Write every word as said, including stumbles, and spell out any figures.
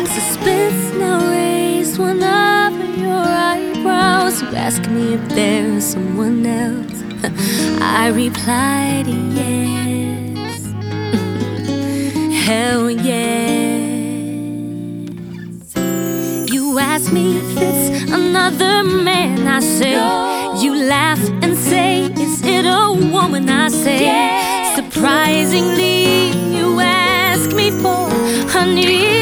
Suspense now raised one over your eyebrows. You ask me if there's someone else. I replied yes. Hell yes. You ask me if it's another man. I say no. You laugh and say, is it a woman? I say yes. Surprisingly, you ask me for honey.